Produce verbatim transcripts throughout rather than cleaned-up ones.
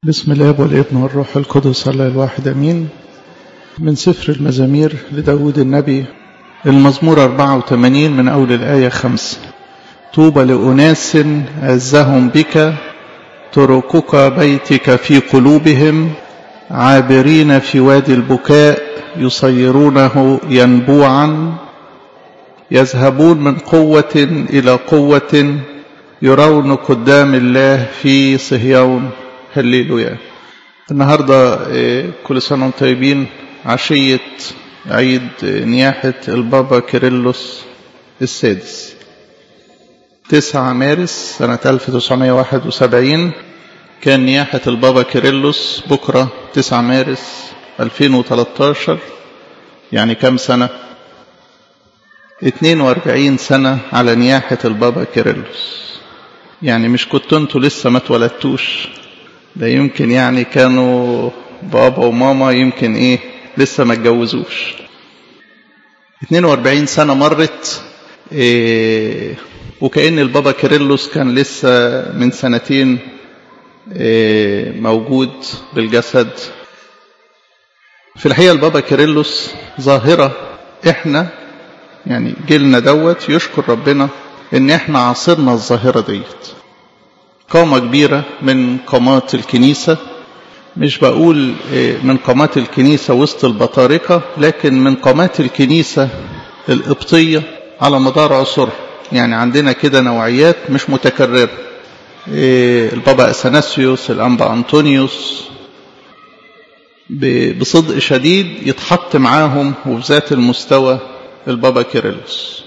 بسم الله والابن والروح القدس الله الواحد امين. من سفر المزامير لداود النبي، المزمور أربعة وثمانين من أول الآية خمسة. طوبى لأناس عزهم بك، تركك بيتك في قلوبهم، عابرين في وادي البكاء يصيرونه ينبوعا، يذهبون من قوة إلى قوة، يرون قدام الله في صهيون. هللويا. النهاردة كل سنة وانتم طيبين، عشية عيد نياحة البابا كيرلس السادس، تسعة مارس سنة ألف وتسعمائة وواحد وسبعين كان نياحة البابا كيرلس. بكرة تسعة مارس ألفين وثلاثة عشر، يعني كم سنة؟ اثنين وأربعين سنة على نياحة البابا كيرلس. يعني مش كنت انتوا لسه ما اتولدتوش، ده يمكن يعني كانوا بابا وماما يمكن ايه لسه ما اتجوزوش. اثنين وأربعين سنة مرت، إيه وكأن البابا كيرلس كان لسه من سنتين إيه موجود بالجسد. في الحقيقة البابا كيرلس ظاهرة احنا يعني جيلنا دوت يشكر ربنا ان احنا عاصرنا الظاهرة ديت. قامة كبيرة من قامات الكنيسة، مش بقول من قامات الكنيسة وسط البطاركة، لكن من قامات الكنيسة القبطية على مدار عصور. يعني عندنا كده نوعيات مش متكررة، البابا أثناسيوس، الأنبا أنطونيوس، بصدق شديد يتحط معاهم وفي ذات المستوى البابا كيرلس.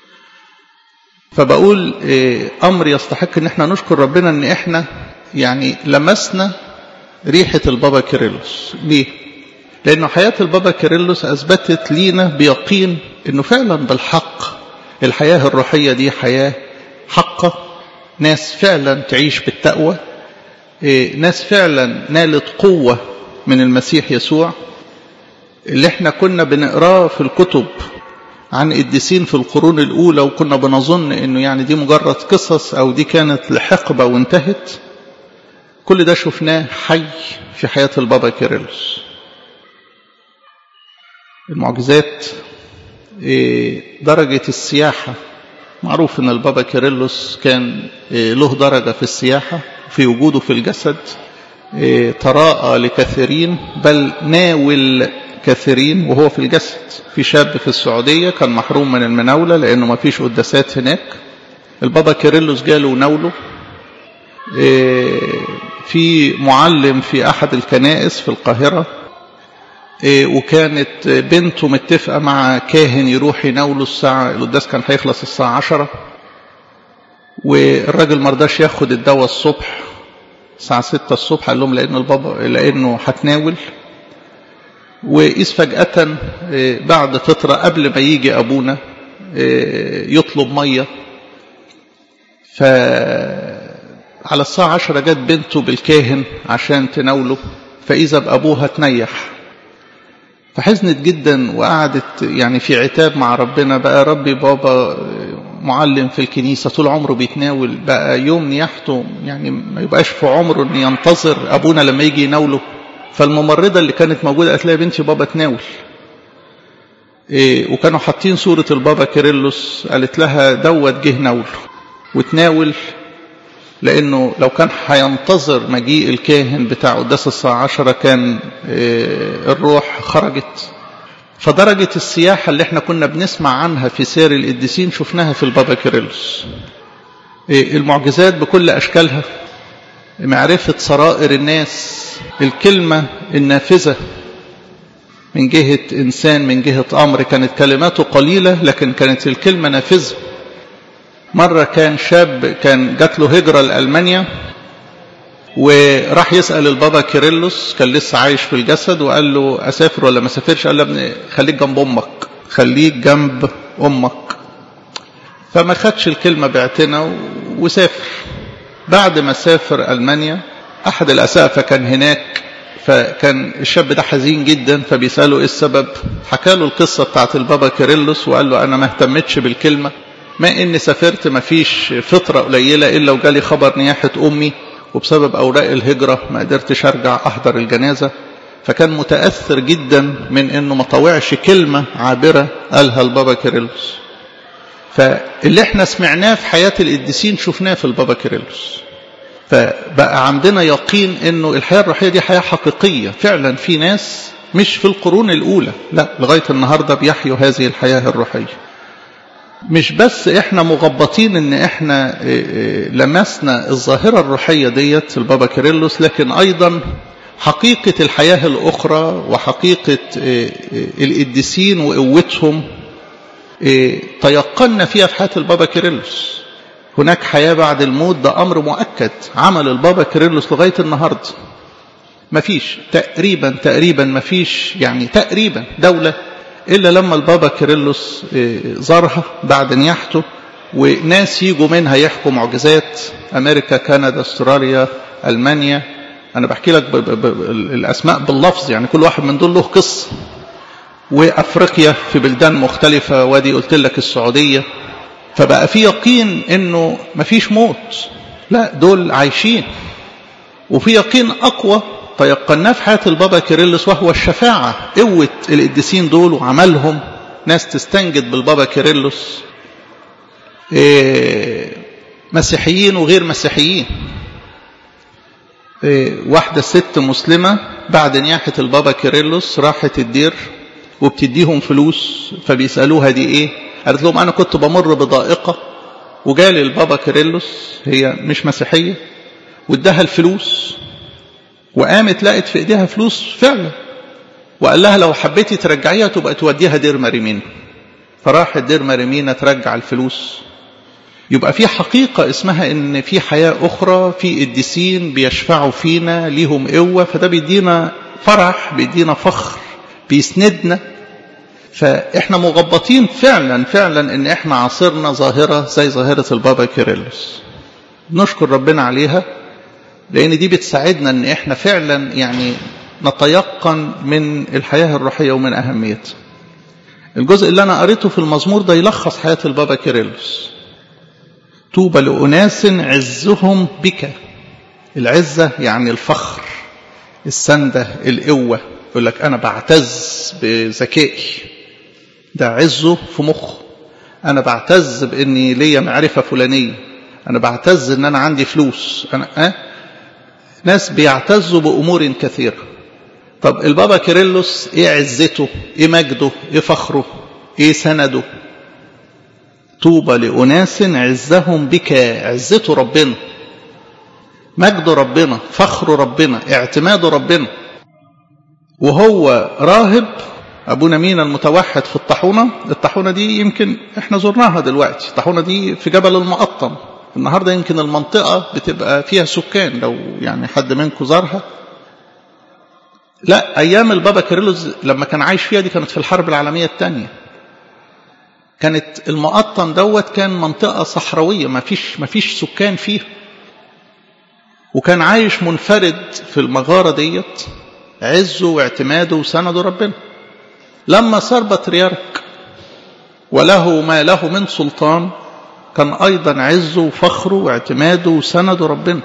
فبقول أمر يستحق ان احنا نشكر ربنا ان احنا يعني لمسنا ريحة البابا كيرلس. ليه؟ لأنه حياة البابا كيرلس أثبتت لينا بيقين أنه فعلا بالحق الحياة الروحية دي حياة حقة، ناس فعلا تعيش بالتقوى، ناس فعلا نالت قوة من المسيح يسوع. اللي احنا كنا بنقراه في الكتب عن قديسين في القرون الأولى وكنا بنظن أنه يعني دي مجرد قصص أو دي كانت لحقبة وانتهت، كل ده شفناه حي في حياة البابا كيرلس. المعجزات، درجة السياحة، معروف أن البابا كيرلس كان له درجة في السياحة في وجوده في الجسد، تراءى لكثيرين بل ناول كثيرين وهو في الجسد. في شاب في السعودية كان محروم من المناولة لأنه ما فيش قداسات هناك، البابا كيرلس جاله وناوله. في معلم في أحد الكنائس في القاهرة وكانت بنته متفقة مع كاهن يروح يناوله الساعة، القداس كان هيخلص الساعة عشرة، والراجل مرضاش ياخد الدواء الصبح الساعة ستة الصبح، قال لهم لأن البابا لأنه هتناول. وإذ فجأة بعد فترة قبل ما يجي أبونا يطلب مية، فعلى الساعة عشرة جت بنته بالكاهن عشان تناوله، فإذا بأبوها تنيح. فحزنت جدا وقعدت يعني في عتاب مع ربنا، بقى ربي بابا معلم في الكنيسة طول عمره بيتناول، بقى يوم نياحته يعني ما يبقاش في عمره أن ينتظر أبونا لما يجي يناوله. فالممرضة اللي كانت موجودة قالت لها بنتي بابا تناول، إيه وكانوا حاطين صورة البابا كيرلس، قالت لها دوت جه ناوله وتناول، لأنه لو كان هينتظر مجيء الكاهن بتاع قداس الساعة عشرة كان إيه الروح خرجت. فدرجة السياحة اللي احنا كنا بنسمع عنها في سير القديسين شفناها في البابا كيرلس. إيه المعجزات بكل أشكالها، معرفة سرائر الناس، الكلمة النافذة من جهة إنسان من جهة أمر، كانت كلماته قليلة لكن كانت الكلمة نافذة. مرة كان شاب كان جات له هجرة لألمانيا وراح يسأل البابا كيرلس، كان لسه عايش في الجسد، وقال له أسافر ولا ما سافرش؟ قال له ابني خليك جنب أمك، خليك جنب أمك. فما خدش الكلمة باعتنا وسافر. بعد ما سافر ألمانيا أحد الأسقفة كان هناك، فكان الشاب ده حزين جدا، فبيسأله إيه السبب؟ حكى له القصة بتاعت البابا كيرلس وقال له أنا ما اهتمتش بالكلمة، ما إني سافرت ما فيش فترة قليلة إلا وجالي خبر نياحة أمي، وبسبب أوراق الهجرة ما قدرتش أرجع أحضر الجنازة، فكان متأثر جدا من أنه ما طوعش كلمة عابرة قالها البابا كيرلس. فاللي احنا سمعناه في حياة القديسين شفناه في البابا كيرلس، فبقى عندنا يقين أنه الحياة الروحية دي حياة حقيقية فعلا. في ناس مش في القرون الأولى، لا، لغاية النهاردة بيحيوا هذه الحياة الروحية. مش بس احنا مغبطين ان احنا لمسنا الظاهرة الروحية ديت البابا كيرلس، لكن ايضا حقيقة الحياة الاخرى وحقيقة القديسين وقوتهم تيقنا فيها في حياة البابا كيرلس. هناك حياة بعد الموت، ده امر مؤكد عمل البابا كيرلس لغاية النهاردة. مفيش تقريبا تقريبا مفيش يعني تقريبا دولة إلا لما البابا كيرلس زارها بعد نياحته، وناس يجوا منها يحكوا معجزات. أمريكا، كندا، استراليا، ألمانيا، أنا بحكي لك ب ب ب الأسماء باللفظ، يعني كل واحد من دول له قصة. وأفريقيا في بلدان مختلفة، ودي قلت لك السعودية. فبقى في يقين إنه مفيش موت، لا، دول عايشين. وفي يقين أقوى تيقناه في حياة البابا كيرلس، وهو الشفاعة، قوة القديسين دول وعملهم. ناس تستنجد بالبابا كيرلس، إيه مسيحيين وغير مسيحيين. إيه واحدة ست مسلمة بعد نياحة البابا كيرلس راحت الدير وبتديهم فلوس، فبيسألوها دي ايه؟ قالت لهم انا كنت بمر بضائقة وجالي البابا كيرلس، هي مش مسيحية، واداها الفلوس، وقامت لقت في ايديها فلوس فعلا، وقال لها لو حبيتي ترجعيها تبقى توديها دير مريمين. فراحت دير مريمين ترجع الفلوس. يبقى في حقيقة اسمها ان في حياة اخرى، في قديسين بيشفعوا فينا، ليهم قوة، فده بيدينا فرح، بيدينا فخر، بيسندنا. فاحنا مغبطين فعلا فعلا ان احنا عاصرنا ظاهرة زي ظاهرة البابا كيرلس. نشكر ربنا عليها، لأن دي بتساعدنا أن إحنا فعلا يعني نتيقن من الحياة الروحية ومن أهميتها. الجزء اللي أنا قريته في المزمور ده يلخص حياة البابا كيرلس. طوبى لأناس عزهم بك. العزة يعني الفخر، السندة، القوة. يقول لك أنا بعتز بذكائي، ده عزه في مخه. أنا بعتز بإني ليا معرفة فلانية، أنا بعتز إن أنا عندي فلوس. أنا أه؟ ناس بيعتزوا بأمور كثيرة. طب البابا كيرلس إيه عزته؟ إيه مجده؟ إيه فخره؟ إيه سنده؟ طوبى لأناس عزهم بك. عزته ربنا، مجد ربنا، فخر ربنا، اعتماد ربنا. وهو راهب أبونا مينا المتوحد في الطاحونة. الطاحونة دي يمكن احنا زرناها دلوقتي، الطاحونة دي في جبل المقطم. النهاردة يمكن المنطقة بتبقى فيها سكان، لو يعني حد منكم زارها. لا، أيام البابا كيرلس لما كان عايش فيها، دي كانت في الحرب العالمية الثانية. كانت المقطم دوت كان منطقة صحراوية، ما فيش ما فيش سكان فيها، وكان عايش منفرد في المغارة ديت، عزه واعتماده وسنده ربنا. لما صار بطريرك وله ما له من سلطان، كان أيضا عزه وفخره واعتماده وسنده ربنا.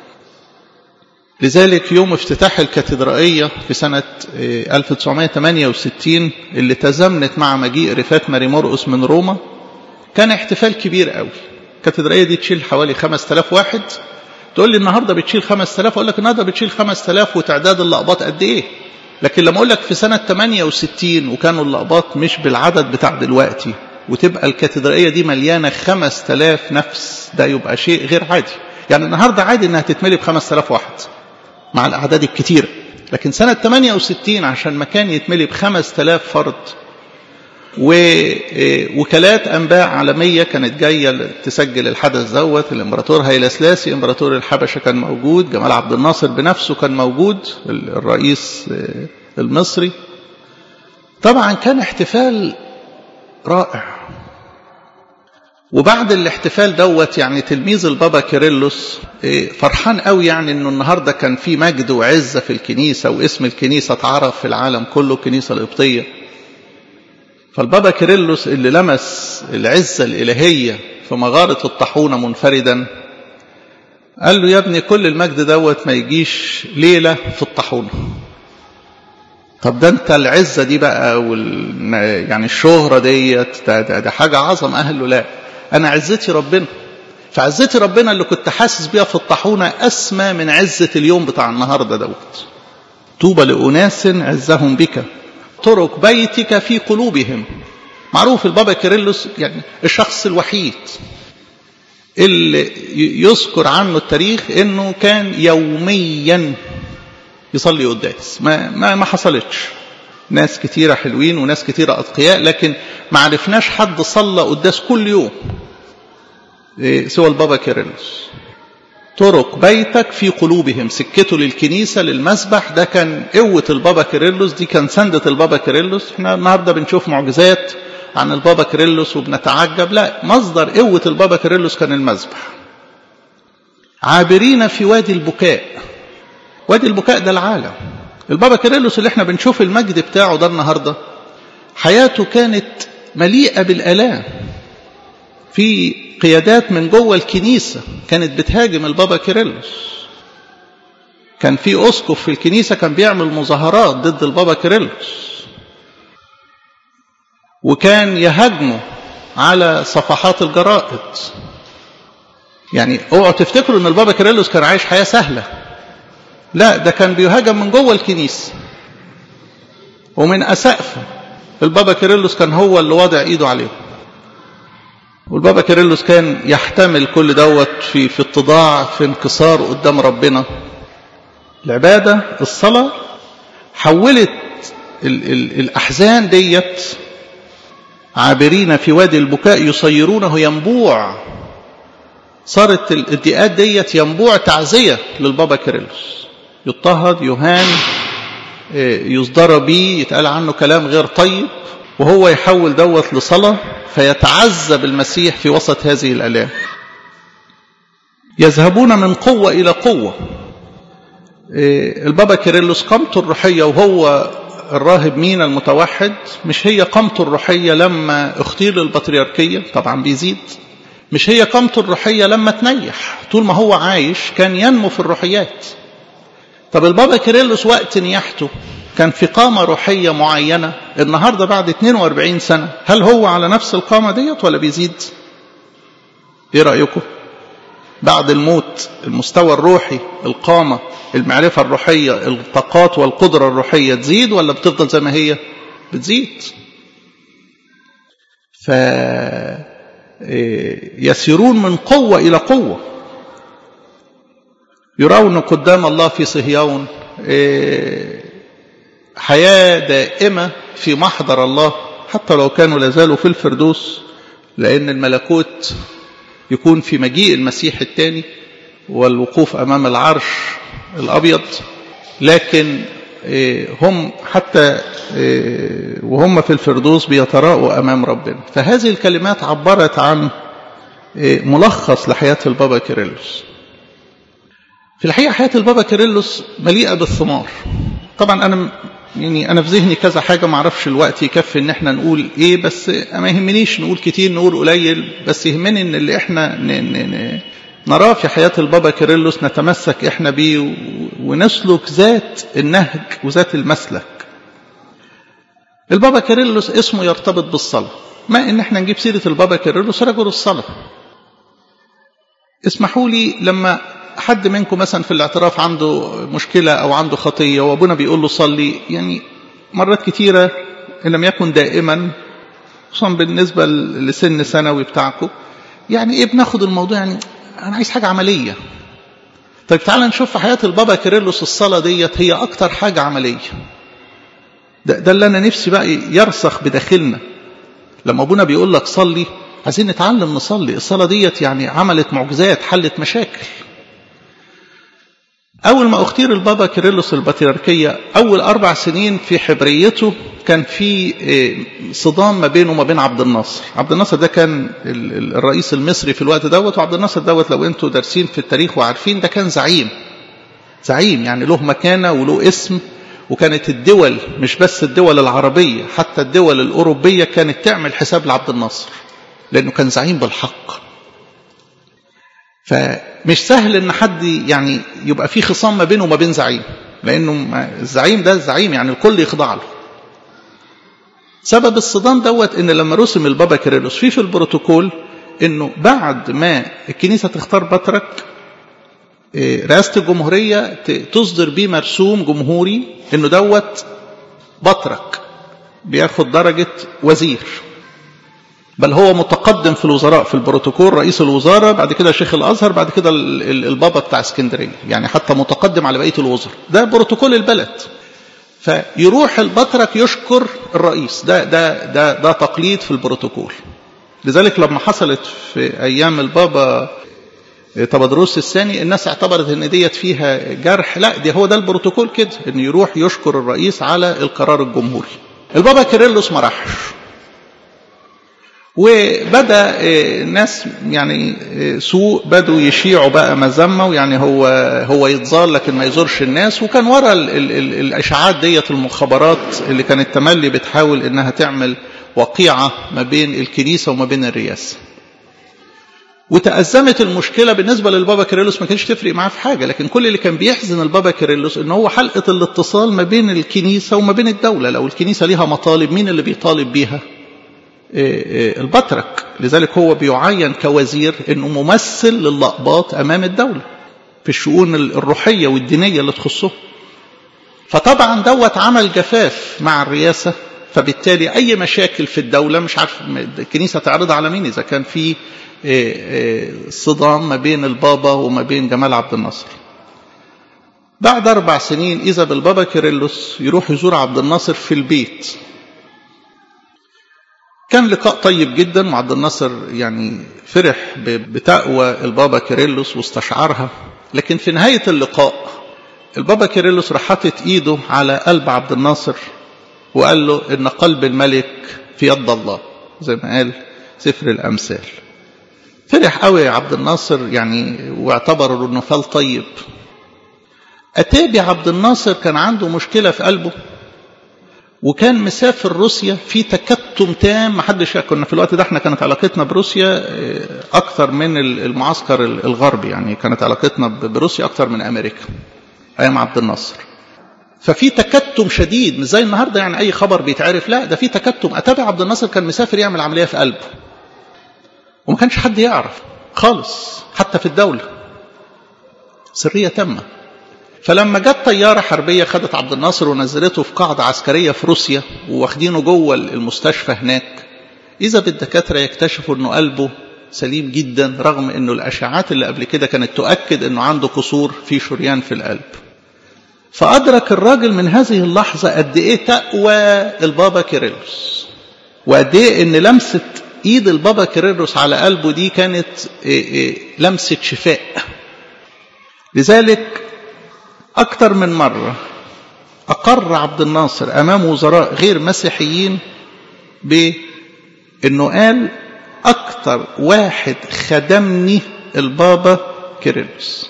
لذلك يوم افتتاح الكاتدرائية في سنة ألف وتسعمائة وثمانية وستين اللي تزامنت مع مجيء رفات ماري مرقس من روما، كان احتفال كبير قوي. الكاتدرائية دي تشيل حوالي خمسة آلاف واحد. تقول لي النهاردة بتشيل خمسة آلاف، أقول لك النهاردة بتشيل خمسة آلاف وتعداد اللقبات قد إيه. لكن لما أقول لك في سنة ثمانية وستين وكانوا اللقبات مش بالعدد بتاع دلوقتي، وتبقى الكاتدرائية دي مليانة خمسة آلاف نفس، ده يبقى شيء غير عادي. يعني النهاردة عادي انها تتملي بخمسة آلاف واحد مع الأعداد الكتيرة، لكن سنة ثمانية وستين عشان مكان يتملي بخمسة آلاف فرد، ووكالات أنباء عالمية كانت جاية تسجل الحدث دوت. الإمبراطور هايلا سلاسي إمبراطور الحبشة كان موجود، جمال عبد الناصر بنفسه كان موجود، الرئيس المصري. طبعا كان احتفال رائع. وبعد الاحتفال دوت يعني تلميذ البابا كيرلس فرحان قوي، يعني انه النهارده كان في مجد وعزه في الكنيسه، واسم الكنيسه اتعرف في العالم كله، الكنيسه القبطيه. فالبابا كيرلس اللي لمس العزه الالهيه في مغاره الطاحونه منفردا، قال له يا ابني كل المجد دوت ما يجيش ليلة في الطاحونة. طب ده انت العزة دي بقى وال... يعني الشهرة ديت ده, ده, ده حاجة عظم. قال له لا، انا عزتي ربنا. فعزتي ربنا اللي كنت حاسس بيها في الطاحونة اسمى من عزة اليوم بتاع النهاردة دوت. طوبى لأناس عزهم بك، طرق بيتك في قلوبهم. معروف البابا كيرلس يعني الشخص الوحيد اللي يذكر عنه التاريخ انه كان يوميا يصلي قداس. ما ما ما حصلتش. ناس كتيره حلوين وناس كتيره اتقياء، لكن ما عرفناش حد صلى قداس كل يوم سوى البابا كيرلس. طرق بيتك في قلوبهم، سكته للكنيسه للمسبح، ده كان قوه البابا كيرلس، دي كان سندة البابا كيرلس. احنا النهارده بنشوف معجزات عن البابا كيرلس وبنتعجب، لا، مصدر قوة البابا كيرلس كان المسبح. عابرين في وادي البكاء. وادي البكاء ده العالم. البابا كيرلس اللي احنا بنشوف المجد بتاعه ده النهارده، حياته كانت مليئة بالآلام. في قيادات من جوه الكنيسة كانت بتهاجم البابا كيرلس. كان في أسقف في الكنيسة كان بيعمل مظاهرات ضد البابا كيرلس، وكان يهاجموا على صفحات الجرائد. يعني اوعوا تفتكروا ان البابا كيرلس كان عايش حياة سهلة، لا، ده كان بيهاجم من جوه الكنيسة ومن أسقفه. البابا كيرلس كان هو اللي واضع ايده عليه، والبابا كيرلس كان يحتمل كل دوت في في اتضاع، في انكسار قدام ربنا. العبادة الصلاة حولت ال ال الأحزان ديت، عابرين في وادي البكاء يصيرونه ينبوع. صارت الاديات ديت ينبوع تعزية للبابا كيرلس، يضطهد، يهان، يصدر بيه، يتقال عنه كلام غير طيب، وهو يحول دوت لصلاة فيتعذب المسيح في وسط هذه الآلام. يذهبون من قوة إلى قوة. البابا كيرلس قامته الروحية وهو الراهب مينا المتوحد مش هي قامته الروحية لما اختير للبطريركية، طبعا بيزيد. مش هي قامته الروحية لما تنيح. طول ما هو عايش كان ينمو في الروحيات. طب البابا كيرلس وقت نياحته كان في قامة روحية معينة. النهاردة بعد اثنين وأربعين سنة هل هو على نفس القامة ديت ولا بيزيد؟ ايه رأيكم؟ بعد الموت المستوى الروحي، القامة، المعرفة الروحية، الطاقات والقدرة الروحية تزيد ولا بتفضل زي ما هي؟ بتزيد. فيسيرون من قوة إلى قوة. يرون قدام الله في صهيون، حياة دائمة في محضر الله، حتى لو كانوا لازالوا في الفردوس، لأن الملكوت يكون في مجيء المسيح الثاني والوقوف أمام العرش الأبيض. لكن هم حتى وهم في الفردوس بيتراءوا أمام ربنا. فهذه الكلمات عبرت عن ملخص لحياة البابا كيرلس. في الحقيقة حياة البابا كيرلس مليئة بالثمار. طبعا أنا يعني أنا في ذهني كذا حاجة، ما اعرفش الوقت يكفي إن احنا نقول إيه، بس ما يهمنيش نقول كتير نقول قليل، بس يهمني إن اللي احنا ن ن نراه في حياة البابا كيرلس نتمسك احنا بيه ونسلك ذات النهج وذات المسلك. البابا كيرلس اسمه يرتبط بالصلاة. ما إن احنا نجيب سيرة البابا كيرلس رجل الصلاة. اسمحوا لي لما حد منكم مثلا في الاعتراف عنده مشكلة أو عنده خطية وأبونا بيقول له صلي، يعني مرات كتيرة إن لم يكن دائما، خصوصا بالنسبة لسن ثانوي بتاعكم، يعني إيه بناخد الموضوع يعني أنا عايز حاجة عملية. طيب تعال نشوف في حياة البابا كيرلس الصلاة ديت هي أكتر حاجة عملية. ده, ده اللي أنا نفسي بقى يرسخ بداخلنا. لما أبونا بيقول لك صلي، عايزين نتعلم نصلي. الصلاة ديت يعني عملت معجزات، حلت مشاكل. أول ما اختير البابا كيرلس البطريركية، أول أربع سنين في حبريته كان في صدام ما بينه وما بين عبد الناصر. عبد الناصر ده كان الرئيس المصري في الوقت دوت، وعبد الناصر دوت لو أنتوا دارسين في التاريخ وعارفين ده كان زعيم زعيم يعني له مكانة وله اسم. وكانت الدول مش بس الدول العربية، حتى الدول الأوروبية كانت تعمل حساب لعبد الناصر، لأنه كان زعيم بالحق. فمش سهل ان حد يعني يبقى في خصام ما بينه وما بين زعيم، لانه الزعيم ده الزعيم يعني الكل يخضع له. سبب الصدام دوت ان لما رسم البابا كيرلس فيه في البروتوكول انه بعد ما الكنيسة تختار بطرك، رئاسة الجمهورية تصدر بيه مرسوم جمهوري انه دوت بطرك بياخد درجة وزير، بل هو متقدم في الوزراء في البروتوكول، رئيس الوزارة، بعد كده شيخ الأزهر، بعد كده البابا بتاع اسكندرية، يعني حتى متقدم على بقية الوزراء. ده بروتوكول البلد. فيروح البطرك يشكر الرئيس، ده ده ده ده تقليد في البروتوكول. لذلك لما حصلت في أيام البابا تبادروس الثاني الناس اعتبرت ان ديت فيها جرح، لا دي هو ده البروتوكول كده، ان يروح يشكر الرئيس على القرار الجمهوري. البابا كيرلس ما راحش، وبدأ الناس يعني سوء بدوا يشيعوا بقى مذمة، ويعني هو هو يتظاهر لكن ما يزورش الناس. وكان ورا ال ال ال الاشاعات ديت المخابرات اللي كانت تملي بتحاول انها تعمل وقيعة ما بين الكنيسة وما بين الرئاسة. وتأزمت المشكلة بالنسبة للبابا كيرلس، ما كانش تفرق معاه في حاجة، لكن كل اللي كان بيحزن البابا كيرلس ان هو حلقة الاتصال ما بين الكنيسة وما بين الدولة. لو الكنيسة ليها مطالب، مين اللي بيطالب بيها؟ البطرك. لذلك هو بيعين كوزير انه ممثل للأقباط امام الدولة في الشؤون الروحية والدينية اللي تخصه. فطبعا دوت عمل جفاف مع الرئاسة، فبالتالي اي مشاكل في الدولة مش عارف الكنيسة تعرضها على مين، اذا كان في صدام ما بين البابا وما بين جمال عبد الناصر. بعد اربع سنين اذا بالبابا كيرلس يروح يزور عبد الناصر في البيت. كان لقاء طيب جدا، وعبد الناصر يعني فرح بتقوى البابا كيرلس واستشعرها. لكن في نهاية اللقاء البابا كيرلس راح حاطط ايده على قلب عبد الناصر وقال له ان قلب الملك في يد الله، زي ما قال سفر الامثال. فرح قوي عبد الناصر يعني، واعتبر انه فال طيب. اتابع عبد الناصر كان عنده مشكلة في قلبه، وكان مسافر روسيا في تكتم تام. محدش، كنا في الوقت ده احنا كانت علاقتنا بروسيا اكثر من المعسكر الغربي، يعني كانت علاقتنا بروسيا اكثر من امريكا ايام عبد الناصر. ففي تكتم شديد، مش زي النهارده يعني اي خبر بيتعرف، لا ده في تكتم. اتابع عبد الناصر كان مسافر يعمل عملية في قلبه، وما كانش حد يعرف خالص حتى في الدولة، سرية تامة. فلما جت طيارة حربية خدت عبد الناصر ونزلته في قاعدة عسكرية في روسيا، واخدينه جوه المستشفى هناك، إذا بالدكاترة يكتشفوا أنه قلبه سليم جدا، رغم أنه الأشعات اللي قبل كده كانت تؤكد أنه عنده قصور في شريان في القلب. فأدرك الراجل من هذه اللحظة قد إيه تقوى البابا كيرلس، وقد إيه أن لمسة إيد البابا كيرلس على قلبه دي كانت لمسة شفاء. لذلك أكثر من مرة أقر عبد الناصر أمام وزراء غير مسيحيين بأنه قال أكثر واحد خدمني البابا كيرلس.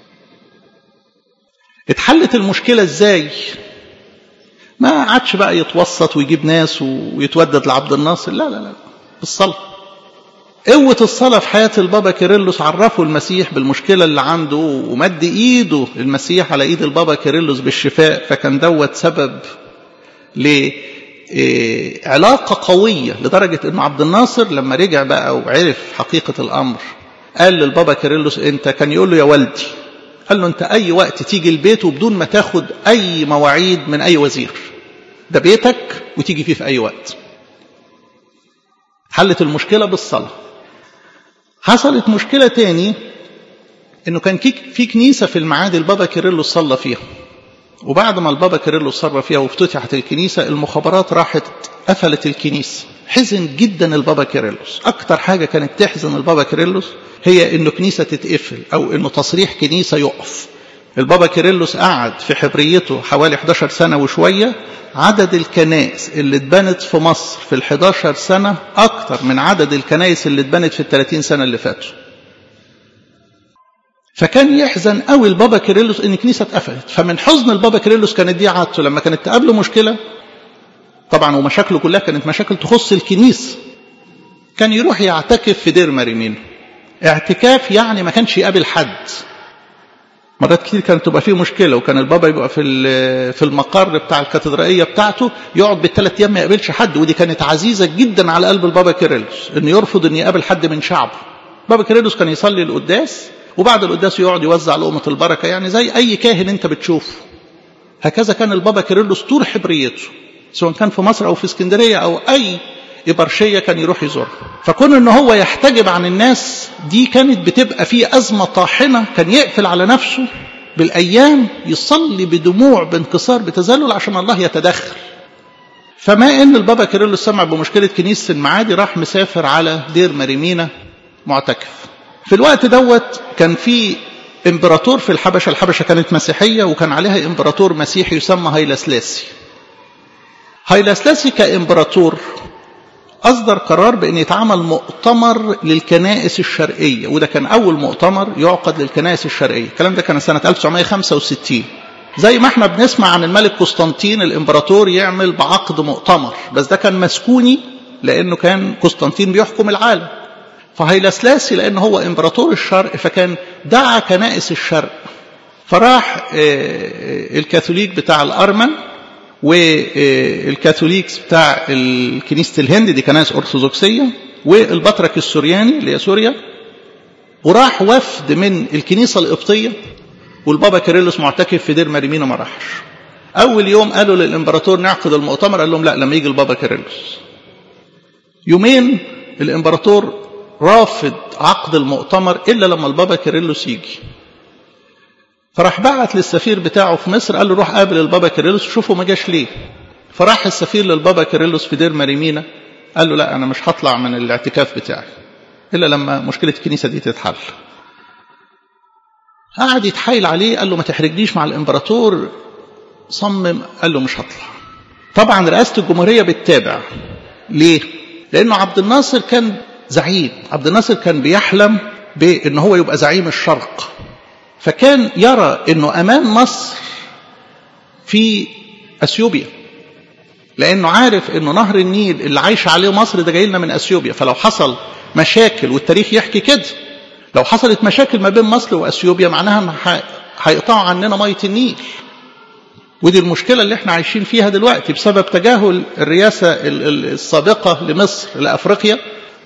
اتحلت المشكلة ازاي؟ ما عادش بقى يتوسط ويجيب ناس ويتودد لعبد الناصر، لا لا لا، بالصلاة. قوة الصلاة في حياة البابا كيرلس عرفوا المسيح بالمشكلة اللي عنده، ومد ايده المسيح على ايد البابا كيرلس بالشفاء. فكان دوت سبب لعلاقة قوية، لدرجة ان عبد الناصر لما رجع بقى وعرف حقيقة الامر قال للبابا كيرلس انت، كان يقول له يا والدي، قال له انت اي وقت تيجي البيت وبدون ما تاخد اي مواعيد من اي وزير، ده بيتك وتيجي فيه في اي وقت. حلت المشكلة بالصلاة. حصلت مشكلة تاني، انه كان في كنيسة في المعادي البابا كيرلس صلى فيها، وبعد ما البابا كيرلس صلى فيها وافتتحت الكنيسة، المخابرات راحت قفلت الكنيسة. حزن جدا البابا كيرلس. اكتر حاجة كانت تحزن البابا كيرلس هي انه كنيسة تتقفل، او انه تصريح كنيسة يقف. البابا كيرلس قعد في حبريته حوالي إحدى عشرة سنة وشوية. عدد الكنائس اللي اتبنت في مصر في الإحدى عشرة سنة أكتر من عدد الكنائس اللي اتبنت في الثلاثين سنة اللي فاتوا. فكان يحزن قوي البابا كيرلس ان كنيسة اتقفلت. فمن حزن البابا كيرلس كانت دي عادته، لما كانت تقابله مشكلة طبعا، ومشاكله كلها كانت مشاكل تخص الكنيسة، كان يروح يعتكف في دير ماريمين. اعتكاف يعني ما كانش يقابل حد. مرات كتير كانت تبقى فيه مشكلة، وكان البابا يبقى في في المقر بتاع الكاتدرائية بتاعته يقعد بالثلاث أيام ما يقابلش حد، ودي كانت عزيزة جدا على قلب البابا كيرلس إنه يرفض إن يقابل حد من شعبه. بابا كيرلس كان يصلي القداس، وبعد القداس يقعد يوزع لقمة البركة، يعني زي أي كاهن أنت بتشوفه. هكذا كان البابا كيرلس طول حبريته، سواء كان في مصر أو في اسكندرية أو أي إبرشية كان يروح يزورها. فكون إنه هو يحتجب عن الناس دي كانت بتبقى فيه أزمة طاحنة، كان يقفل على نفسه بالأيام يصلي بدموع بانكسار بتذلل عشان الله يتدخل. فما إن البابا كيرلس سمع بمشكلة كنيسة المعادي راح مسافر على دير مريمينا معتكف. في الوقت دوت كان في امبراطور في الحبشة، الحبشة كانت مسيحية وكان عليها امبراطور مسيحي يسمى هايلا سلاسي. هايلا سلاسي كامبراطور أصدر قرار بأن يتعمل مؤتمر للكنائس الشرقية، وده كان أول مؤتمر يعقد للكنائس الشرقية. الكلام ده كان سنة ألف وتسعمائة وخمسة وستين. زي ما احنا بنسمع عن الملك قسطنطين الامبراطور يعمل بعقد مؤتمر، بس ده كان مسكوني لأنه كان قسطنطين بيحكم العالم. فهايلا سلاسي لأنه هو امبراطور الشرق فكان دعا كنائس الشرق. فراح الكاثوليك بتاع الأرمن والكاثوليكس بتاع الكنيسة الهند، دي كنائس أرثوذكسية، والبطرك السورياني اللي هي سوريا، وراح وفد من الكنيسة القبطية، والبابا كيرلس معتكف في دير مريمينا ما راحش. أول يوم قالوا للإمبراطور نعقد المؤتمر، قال لهم لا لما يجي البابا كيرلس. يومين الإمبراطور رافض عقد المؤتمر إلا لما البابا كيرلس يجي. فراح بعت للسفير بتاعه في مصر، قال له روح قابل البابا كيرلس وشوفه ما جاش ليه. فراح السفير للبابا كيرلس في دير مريمينا، قال له لا أنا مش هطلع من الاعتكاف بتاعي إلا لما مشكلة الكنيسة دي تتحل. قعد يتحايل عليه، قال له ما تحرجنيش مع الإمبراطور. صمم، قال له مش هطلع. طبعا رئاسة الجمهورية بتتابع. ليه؟ لأنه عبد الناصر كان زعيم، عبد الناصر كان بيحلم بأنه هو يبقى زعيم الشرق، فكان يرى أنه أمان مصر في أثيوبيا، لأنه عارف أنه نهر النيل اللي عايش عليه مصر ده جاي لنا من أثيوبيا. فلو حصل مشاكل، والتاريخ يحكي كده، لو حصلت مشاكل ما بين مصر وأثيوبيا معناها أن هيقطعوا عننا مية النيل. ودي المشكلة اللي احنا عايشين فيها دلوقتي بسبب تجاهل الرئاسة السابقة لمصر لأفريقيا.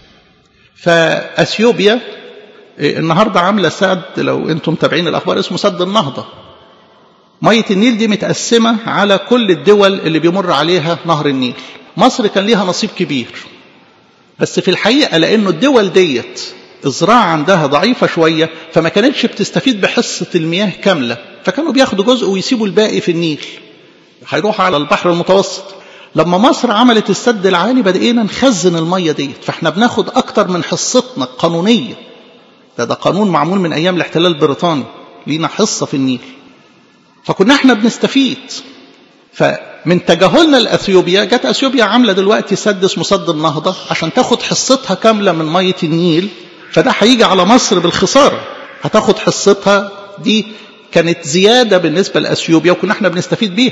فأثيوبيا النهاردة عاملة سد، لو انتم متابعين الأخبار، اسمه سد النهضة. مية النيل دي متقسمة على كل الدول اللي بيمر عليها نهر النيل. مصر كان ليها نصيب كبير، بس في الحقيقة لأنه الدول ديت الزراعة عندها ضعيفة شوية، فما كانتش بتستفيد بحصة المياه كاملة، فكانوا بياخدوا جزء ويسيبوا الباقي في النيل، هيروح على البحر المتوسط. لما مصر عملت السد العالي بدأنا نخزن المية ديت، فاحنا بناخد أكتر من حصتنا القانونية. ده ده قانون معمول من أيام الاحتلال البريطاني، لينا حصة في النيل، فكنا احنا بنستفيد. فمن تجاهلنا لأثيوبيا جت أثيوبيا عاملة دلوقتي سد اسمه سد النهضة عشان تاخد حصتها كاملة من مية النيل، فده هيجي على مصر بالخسارة، هتاخد حصتها دي كانت زيادة بالنسبة لأثيوبيا وكنا احنا بنستفيد بيها.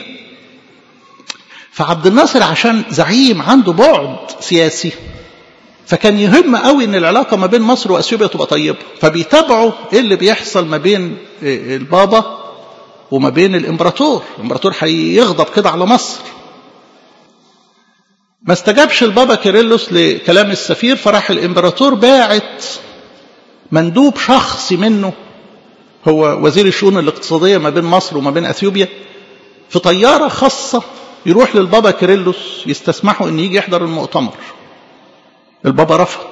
فعبد الناصر عشان زعيم عنده بعد سياسي، فكان يهم قوي ان العلاقة ما بين مصر وأثيوبيا تبقى طيبة، فبيتابعوا ايه اللي بيحصل ما بين البابا وما بين الامبراطور. الامبراطور هيغضب كده على مصر. ما استجابش البابا كيرلس لكلام السفير، فراح الامبراطور باعت مندوب شخصي منه، هو وزير الشؤون الاقتصادية ما بين مصر وما بين أثيوبيا، في طيارة خاصة يروح للبابا كيرلس يستسمحوا ان يجي يحضر المؤتمر. البابا رفض،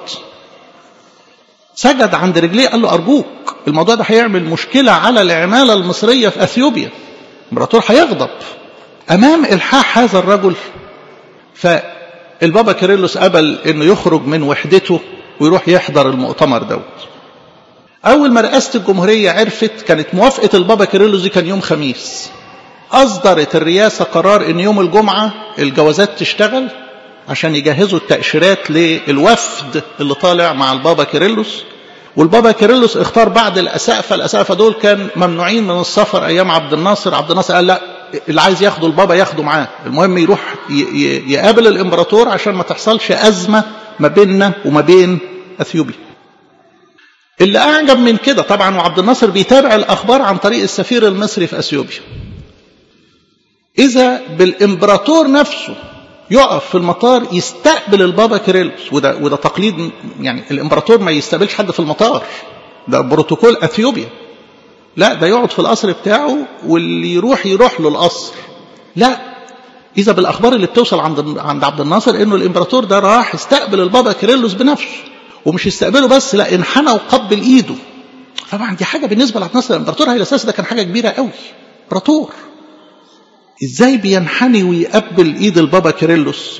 سجد عند رجليه، قال له أرجوك، الموضوع ده هيعمل مشكلة على العمالة المصرية في أثيوبيا، الامبراطور هيغضب أمام إلحاح هذا الرجل. فالبابا كيرلس قبل انه يخرج من وحدته ويروح يحضر المؤتمر دوت. أول ما رئاسة الجمهورية عرفت، كانت موافقة البابا كيرلس دي كان يوم خميس، أصدرت الرئاسة قرار إن يوم الجمعة الجوازات تشتغل عشان يجهزوا التأشيرات للوفد اللي طالع مع البابا كيرلس. والبابا كيرلس اختار بعض الأسقفة، الأسقفة دول كان ممنوعين من السفر أيام عبد الناصر. عبد الناصر قال لا، اللي عايز ياخده البابا ياخده معاه، المهم يروح يقابل الإمبراطور عشان ما تحصلش أزمة ما بيننا وما بين أثيوبيا. اللي أعجب من كده طبعا، وعبد الناصر بيتابع الأخبار عن طريق السفير المصري في أثيوبيا، إذا بالإمبراطور نفسه يقف في المطار يستقبل البابا كيرلس. وده, وده تقليد، يعني الإمبراطور ما يستقبلش حد في المطار، ده بروتوكول أثيوبيا. لا، ده يقعد في القصر بتاعه واللي يروح يروح له القصر. لا، إذا بالأخبار اللي بتوصل عند عند عبد الناصر إنه الإمبراطور ده راح استقبل البابا كيرلس بنفسه، ومش يستقبله بس، لا، انحنى وقبل إيده. طبعا دي حاجة بالنسبة لعبد الناصر الإمبراطور هايله سلاسي ده كان حاجة كبيرة قوي. إمبراطور إزاي بينحني ويقبل إيد البابا كيرلس؟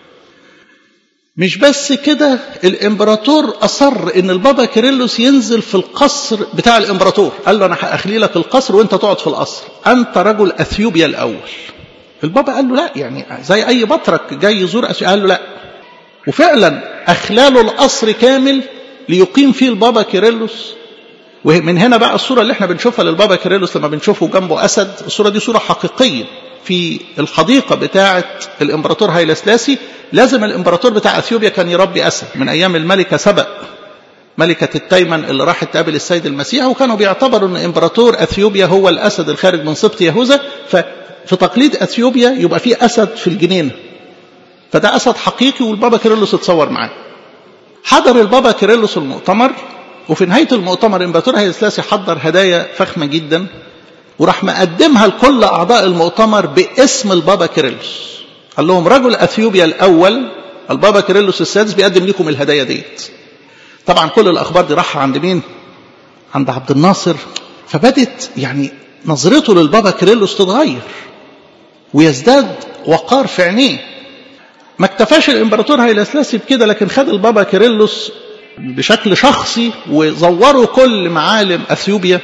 مش بس كده، الإمبراطور أصر إن البابا كيرلس ينزل في القصر بتاع الإمبراطور. قال له أنا هأخلي لك القصر وأنت تقعد في القصر، أنت رجل أثيوبيا الأول. البابا قال له لا، يعني زي أي بطرك جاي يزور أثيوبيا. قال له لا، وفعلا أخلاله القصر كامل ليقيم فيه البابا كيرلس. ومن هنا بقى الصورة اللي احنا بنشوفها للبابا كيرلس لما بنشوفه جنبه أسد، الصورة دي صورة حقيقية في الحديقة بتاعة الإمبراطور هايله سلاسي. لازم الإمبراطور بتاع أثيوبيا كان يربي أسد من أيام الملكة سبأ، ملكة التيمن اللي راحت تقابل السيد المسيح، وكانوا بيعتبروا أن إمبراطور أثيوبيا هو الأسد الخارج من سبط يهوذا. ففي تقليد أثيوبيا يبقى فيه أسد في الجنينة، فده أسد حقيقي، والبابا كيرلس اتصور معاه. حضر البابا كيرلس المؤتمر، وفي نهاية المؤتمر الإمبراطور هايله سلاسي حضر هدايا فخمة جدا، وراح مقدمها لكل أعضاء المؤتمر باسم البابا كيرلس. قال لهم رجل أثيوبيا الأول البابا كيرلس السادس بيقدم لكم الهدايا ديت. طبعا كل الأخبار دي راحة عند مين؟ عند عبد الناصر. فبدت يعني نظرته للبابا كيرلس تتغير ويزداد وقار في عينيه. ما اكتفاش الإمبراطور هايله سلاسي بكده، لكن خد البابا كيرلس بشكل شخصي وزوروا كل معالم أثيوبيا.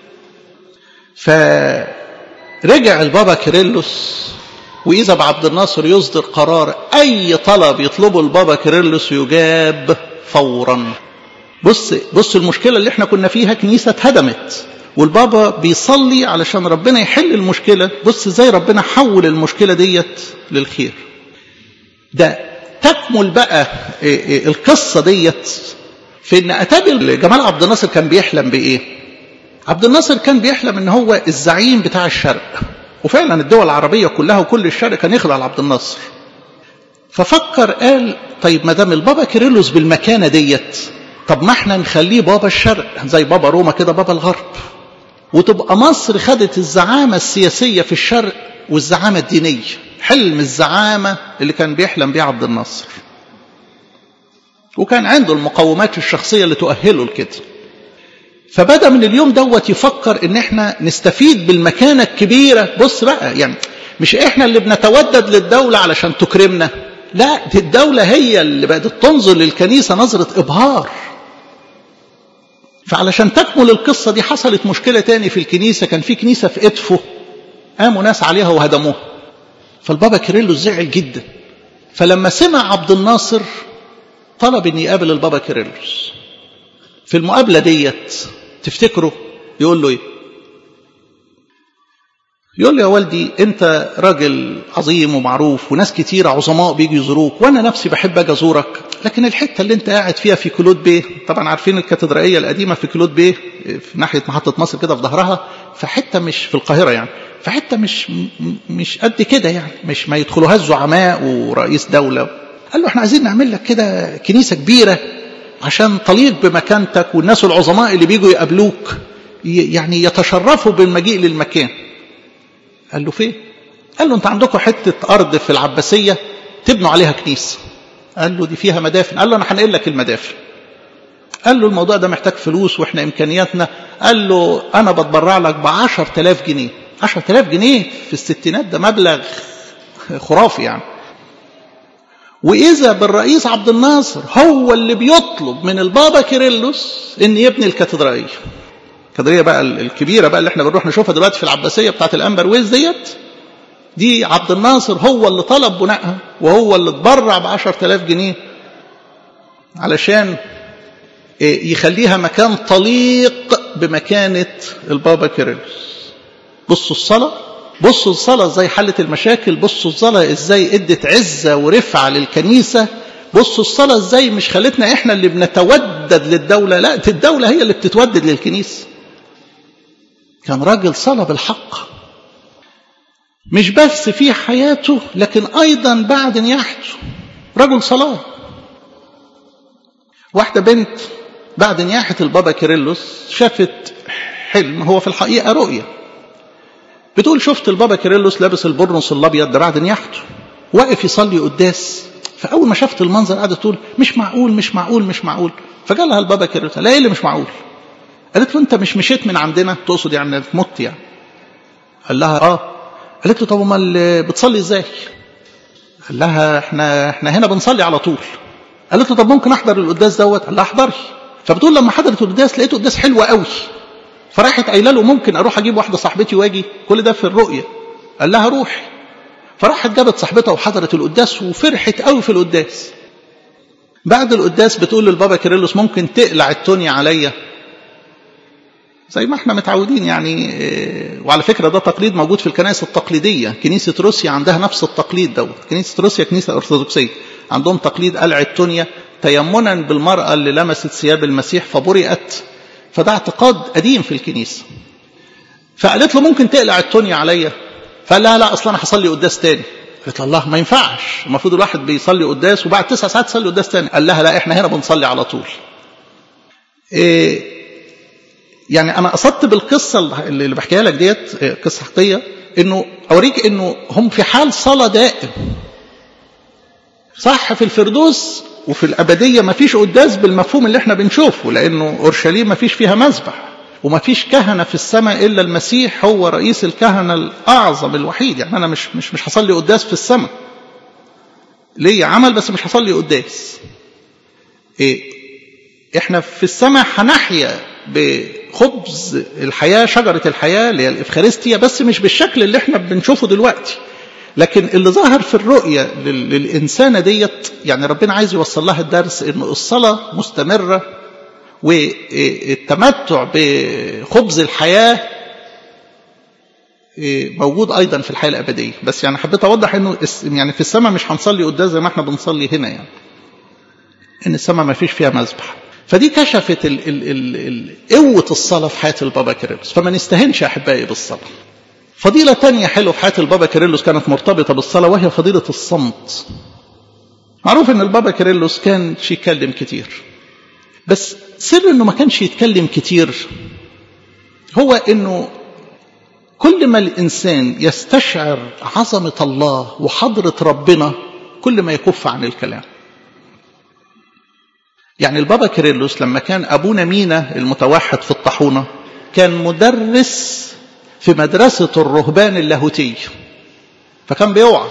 فرجع البابا كيرلس، وإذا بعبد الناصر يصدر قرار أي طلب يطلبه البابا كيرلس يجاب فورا. بص بص المشكلة اللي احنا كنا فيها، كنيسة اتهدمت والبابا بيصلي علشان ربنا يحل المشكلة. بص ازاي ربنا حول المشكلة ديت للخير. ده تكمل بقى القصة ديت في ان اتابع جمال عبد الناصر كان بيحلم بايه. عبد الناصر كان بيحلم ان هو الزعيم بتاع الشرق، وفعلا الدول العربية كلها وكل الشرق كان يخضع لعبد الناصر. ففكر قال طيب ما دام البابا كيرلس بالمكانة ديت، طب ما احنا نخليه بابا الشرق زي بابا روما كده بابا الغرب، وتبقى مصر خدت الزعامة السياسية في الشرق والزعامة الدينية. حلم الزعامة اللي كان بيحلم بيه عبد الناصر، وكان عنده المقومات الشخصية اللي تؤهله لكده. فبدأ من اليوم دوت يفكر ان احنا نستفيد بالمكانة الكبيرة. بص بقى، يعني مش احنا اللي بنتودد للدولة علشان تكرمنا، لا، دي الدولة هي اللي بدأت تنظر للكنيسة نظرة إبهار. فعلشان تكمل القصة دي حصلت مشكلة تاني في الكنيسة. كان في كنيسة في إدفو قاموا ناس عليها وهدموها، فالبابا كيرلس زعل جدا. فلما سمع عبد الناصر طلب ان يقابل البابا كيرلس. في المقابلة ديت تفتكروا يقول له ايه؟ يقول له يا والدي انت راجل عظيم ومعروف وناس كتير عظماء بيجوا يزوروك، وانا نفسي بحب اجي ازورك، لكن الحته اللي انت قاعد فيها في كلود بيه، طبعا عارفين الكاتدرائيه القديمه في كلود بيه في ناحيه محطه مصر كده في ظهرها، فحته مش في القاهره يعني، فحته مش مش قد كده يعني، مش ما يدخلوهاش زعماء ورئيس دوله. قال له احنا عايزين نعمل لك كده كنيسه كبيره عشان تليق بمكانتك، والناس العظماء اللي بيجوا يقابلوك يعني يتشرفوا بالمجيء للمكان. قال له فين؟ قال له انت عندكم حته ارض في العباسيه تبنوا عليها كنيسه. قال له دي فيها مدافن. قال له انا هنقل لك المدافن. قال له الموضوع ده محتاج فلوس واحنا امكانياتنا. قال له انا بتبرع لك بعشر تلاف جنيه. عشر تلاف جنيه في الستينات ده مبلغ خرافي يعني. واذا بالرئيس عبد الناصر هو اللي بيطلب من البابا كيرلس ان يبني الكاتدرائيه. الكاتدرائيه بقى الكبيره بقى اللي احنا بنروح نشوفها دلوقتي في العباسيه بتاعه الانبر ويز ديت، دي عبد الناصر هو اللي طلب بنائها، وهو اللي اتبرع بعشر تلاف جنيه علشان يخليها مكان طليق بمكانة البابا كيرلس. بصوا الصلاة، بصوا الصلاة ازاي حلت المشاكل، بصوا الصلاة ازاي ادت عزة ورفعة للكنيسة بصوا الصلاة ازاي مش خلتنا احنا اللي بنتودد للدولة، لا الدولة هي اللي بتتودد للكنيسة. كان راجل صلاة بالحق، مش بس في حياته لكن ايضا بعد نياحته رجل صلاة. واحدة بنت بعد نياحة البابا كيرلس شافت حلم، هو في الحقيقة رؤية. بتقول شفت البابا كيرلس لابس البرنس الابيض ده بعد نياحته واقف يصلي قداس. فاول ما شفت المنظر قعدت تقول مش معقول مش معقول مش معقول. فجالها البابا كيرلس، لا ايه اللي مش معقول؟ قالت له انت مش مشيت من عندنا؟ تقصد يعني مت يعني؟ قال لها اه. قالت له طب امال بتصلي ازاي؟ قال لها احنا احنا هنا بنصلي على طول. قالت له طب ممكن احضر القداس دوت؟ قال لها احضري. فبتقول لما حضرت القداس لقيته قداس حلو قوي، فراحت قايله له ممكن اروح اجيب واحده صاحبتي واجي؟ كل ده في الرؤيه. قال لها روحي. فراحت جابت صاحبتها وحضرت القداس وفرحت قوي في القداس. بعد القداس بتقول للبابا كيرلس ممكن تقلع التونيا عليا؟ زي ما احنا متعودين يعني. وعلى فكرة ده تقليد موجود في الكنائس التقليدية. كنيسة روسيا عندها نفس التقليد دوت. كنيسة روسيا كنيسة أرثوذكسية، عندهم تقليد قلع التونيا تيمنا بالمرأة اللي لمست ثياب المسيح فبرئت. فده اعتقاد قديم في الكنيسة. فقالت له ممكن تقلع التونيا عليا؟ فقال لها لا اصلا انا هصلي قداس تاني. قالت له الله ما ينفعش، المفروض الواحد بيصلي قداس وبعد تسع ساعات يصلي قداس تاني. قال لها لا احنا هنا بنصلي على طول. إيه يعني انا قصدت بالقصه اللي بحكيها لك ديت قصه حقيقيه انه اوريك انه هم في حال صلاه دائم. صح في الفردوس وفي الابديه ما فيش قداس بالمفهوم اللي احنا بنشوفه، لانه اورشليم ما فيش فيها مذبح وما فيش كهنه في السماء الا المسيح هو رئيس الكهنه الاعظم الوحيد. يعني انا مش مش مش هصلي قداس في السماء، ليه عمل بس مش هصلي قداس. ايه احنا في السماء هنحيا بخبز الحياه شجره الحياه اللي هي الافخارستيا، بس مش بالشكل اللي احنا بنشوفه دلوقتي. لكن اللي ظهر في الرؤيه للانسانه ديت يعني ربنا عايز يوصل لها الدرس انه الصلاه مستمره والتمتع بخبز الحياة موجود أيضا في الحياة الأبدية. بس يعني حبيت أوضح أنه يعني في السماء مش هنصلي قداس زي ما احنا بنصلي هنا، يعني إن السماء ما فيش فيها مذبح. فدي كشفت ال ال ال ال قوة الصلاة في حياة البابا كيرلس. فما نستهنش يا أحبائي بالصلاة. فضيلة تانية حلوة في حياة البابا كيرلس كانت مرتبطة بالصلاة، وهي فضيلة الصمت. معروف أن البابا كيرلس كان يتكلم كتير، بس سر انه ما كانش يتكلم كتير هو انه كل ما الانسان يستشعر عظمة الله وحضرة ربنا كل ما يكف عن الكلام. يعني البابا كيرلس لما كان ابونا مينا المتوحد في الطاحونة كان مدرس في مدرسة الرهبان اللاهوتية، فكان بيوعظ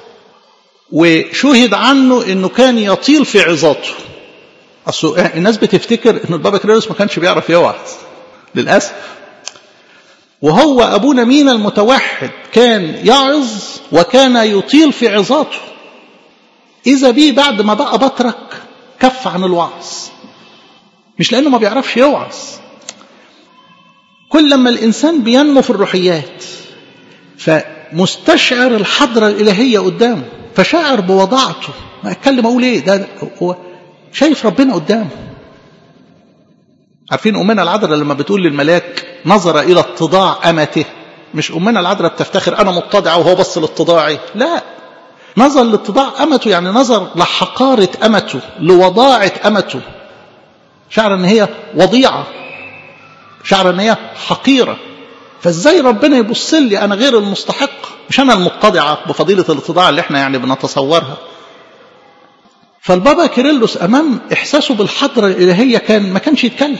وشهد عنه انه كان يطيل في عظاته. أصل الناس بتفتكر ان البابا كيرلس ما كانش بيعرف يوعظ للاسف، وهو ابونا مينا المتوحد كان يعظ وكان يطيل في عظاته. اذا بيه بعد ما بقى بطرك كف عن الوعظ، مش لانه ما بيعرفش يوعظ. كل لما الانسان بينمو في الروحيات فمستشعر الحضره الالهيه قدامه، فشاعر بوضاعته. ما اتكلم اقول ايه ده، هو شايف ربنا قدامه. عارفين أمنا العذراء لما بتقول للملاك نظر إلى اتضاع أمته، مش أمنا العذراء بتفتخر أنا متضعة وهو بص لاتضاعي، لا، نظر لاتضاع أمته يعني نظر لحقارة أمته، لوضاعة أمته. شعر أن هي وضيعة، شعر أن هي حقيرة. فإزاي ربنا يبص لي أنا غير المستحق، مش أنا المتضعة بفضيلة الاتضاع اللي احنا يعني بنتصورها. فالبابا كيرلس أمام إحساسه بالحضرة الإلهية كان ما كانش يتكلم.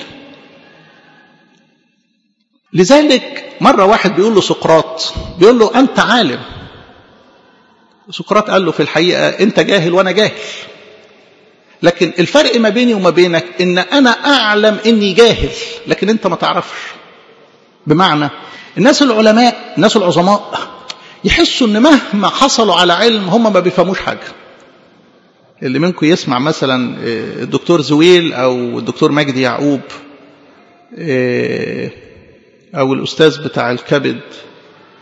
لذلك مرة واحد بيقول له سقراط، بيقول له أنت عالم. سقراط قال له في الحقيقة أنت جاهل وأنا جاهل، لكن الفرق ما بيني وما بينك إن أنا أعلم إني جاهل لكن أنت ما تعرفش. بمعنى الناس العلماء الناس العظماء يحسوا إن مهما حصلوا على علم هم ما بيفهموش حاجة. اللي منكم يسمع مثلا الدكتور زويل أو الدكتور مجدي يعقوب أو الأستاذ بتاع الكبد،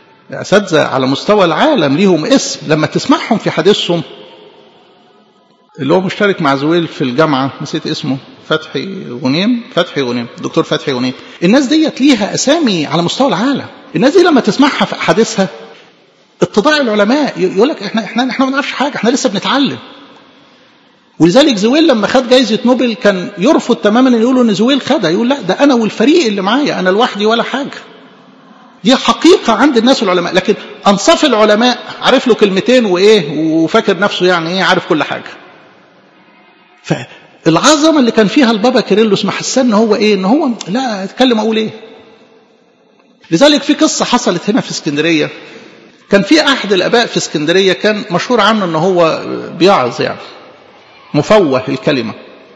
أساتذة على مستوى العالم ليهم اسم، لما تسمعهم في حديثهم اللي هو مشترك مع زويل في الجامعة، نسيت اسمه، فتحي غنيم فتحي غنيم دكتور فتحي غنيم. الناس ديت ليها أسامي على مستوى العالم. الناس دي لما تسمعها في أحاديثها اتضاع العلماء يقول لك احنا احنا احنا ما نعرفش حاجة، احنا لسه بنتعلم. ولذلك زويل لما خد جايزة نوبل كان يرفض تماما ان يقولوا ان زويل خدها، يقول لا ده انا والفريق اللي معايا، انا لوحدي ولا حاجة. دي حقيقة عند الناس العلماء. لكن انصاف العلماء عارف له كلمتين وايه وفاكر نفسه يعني ايه عارف كل حاجة. فالعظمة اللي كان فيها البابا كيرلس محسن ان هو ايه، ان هو لا اتكلم اقول ايه. لذلك في قصة حصلت هنا في اسكندرية، كان في احد الاباء في اسكندرية كان مشهور عنه ان هو بيعظ يعني مفوه الكلمة.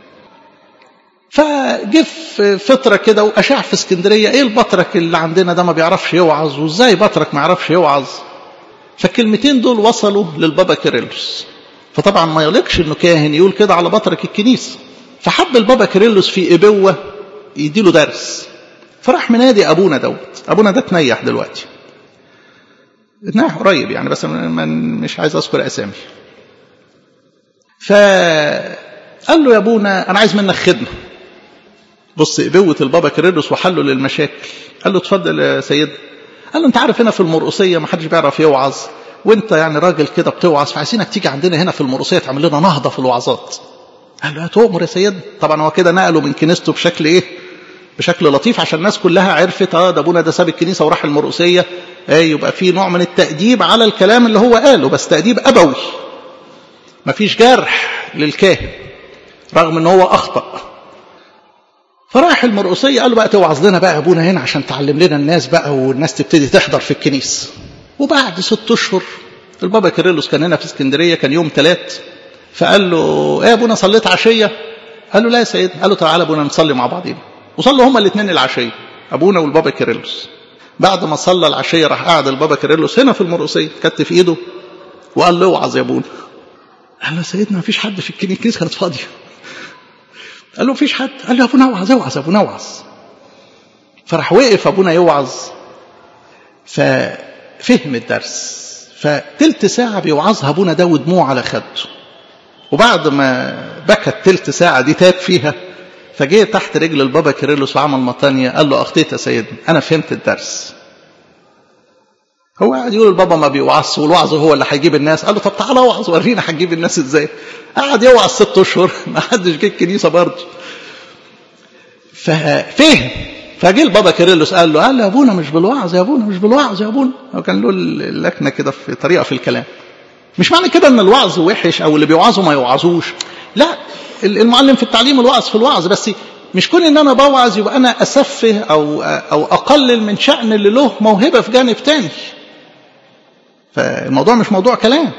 فجه في فترة كده وأشاع في اسكندرية ايه البطرك اللي عندنا ده ما بيعرفش يوعظ، وازاي بطرك ما يعرفش يوعظ. فالكلمتين دول وصلوا للبابا كيرلس، فطبعا ما يليقش انه كاهن يقول كده على بطرك الكنيسة. فحب البابا كيرلس في ابوة يديله درس، فراح منادي ابونا دوت. ابونا ده تنيح دلوقتي، اتنيح قريب يعني، بس مش عايز اذكر اسامي. فقال له يا ابونا انا عايز منك خدمة. بص ابوة البابا كيرلس وحله للمشاكل. قال له اتفضل يا سيد. قال له انت عارف هنا في المرقسية ما حدش بيعرف يوعظ، وانت يعني راجل كده بتوعظ، فعايزينك تيجي عندنا هنا في المرقسية تعمل لنا نهضة في الوعظات. قال له هتؤمر يا سيد. طبعا هو كده نقله من كنيسته بشكل ايه، بشكل لطيف، عشان الناس كلها عرفت اه ده ابونا ده ساب الكنيسة وراح المرقسية. ايه يبقى في نوع من التأديب على الكلام اللي هو قاله، بس تأديب أبوي، ما فيش جرح للكاهن رغم ان هو أخطأ. فراح المرقسية قال له بقى توعظ لنا بقى ابونا هنا عشان تعلم لنا الناس بقى، والناس تبتدي تحضر في الكنيسة. وبعد ست اشهر البابا كيرلس كان هنا في اسكندرية، كان يوم ثلاث. فقال له ايه يا ابونا صليت عشية؟ قال له لا يا سيد. قال له تعالى ابونا نصلي مع بعضين. وصلوا هما الاثنين العشية، ابونا والبابا كيرلس. بعد ما صلى العشية راح قاعد البابا كيرلس هنا في المرقسية كتف ايده وقال له اوعظ يا ابونا. قال له يا سيدنا ما فيش حد في الكنيسة، الكنيسة كانت فاضية. قال له مفيش حد. قال له يا ابونا اوعظ اوعظ يا ابونا اوعظ. فراح وقف ابونا يوعظ، ففهم الدرس. فتلت ساعة بيوعظها ابونا ده ودموع على خده. وبعد ما بكت تلت ساعة دي تاب فيها، فجيه تحت رجل البابا كيرلس وعمل مطانية. قال له اخطيت يا سيدنا، انا فهمت الدرس. هو قاعد يقول البابا ما بيوعظش والوعظ هو اللي هيجيب الناس. قال له طب تعالى اوعظ ورينا هتجيب الناس ازاي. قعد يوعظ ست اشهر ما حدش جه الكنيسه برضه. ففهم. فجه البابا كيرلس قال له قال له يا ابونا مش بالوعظ يا ابونا، مش بالوعظ يا ابونا. هو كان له اللكنه كده في طريقه في الكلام. مش معنى كده ان الوعظ وحش او اللي بيوعظوا ما يوعظوش، لا، المعلم في التعليم الوعظ في الوعظ، بس مش كون ان انا بوعظ يبقى انا اسفه او او اقلل من شأن اللي له موهبه في جانب تاني. فالموضوع مش موضوع كلام.